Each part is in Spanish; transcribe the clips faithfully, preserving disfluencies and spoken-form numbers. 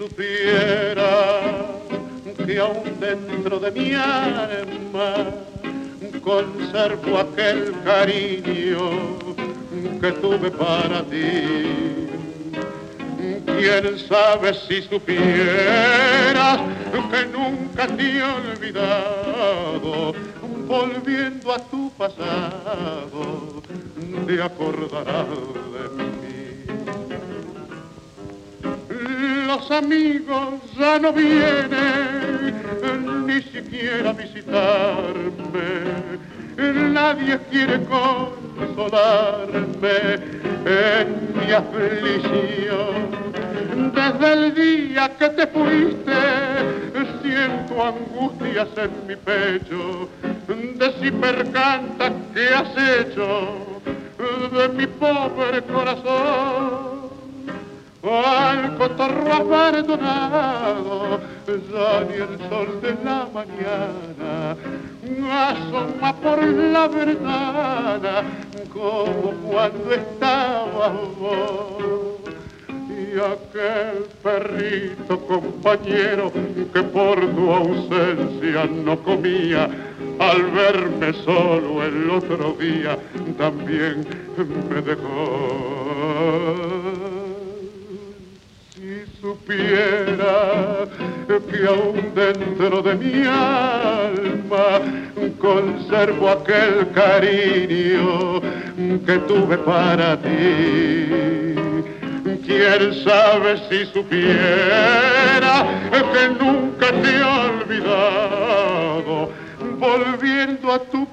supiera que aún dentro de mi alma conservo aquel cariño que tuve para ti. Quién sabe si supieras que nunca te he olvidado, volviendo a tu pasado, te acordarás de mí. Los amigos ya no vienen ni siquiera a visitarme, nadie quiere consolarme en mi aflicción. Desde el día que te fuiste siento angustias en mi pecho, de si percanta que has hecho de mi pobre corazón. Al cotorro abandonado, ya ni el sol de la mañana asoma por la ventana como cuando estabas vos. Y aquel perrito compañero que por tu ausencia no comía, al verme solo el otro día también me dejó. Si supiera que aún dentro de mi alma conservo aquel cariño que tuve para ti. Quién sabe si supiera que nunca te he olvidado, volviendo a tu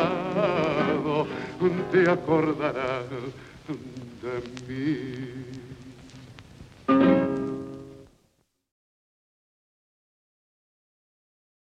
pasado, te acordarás de mí.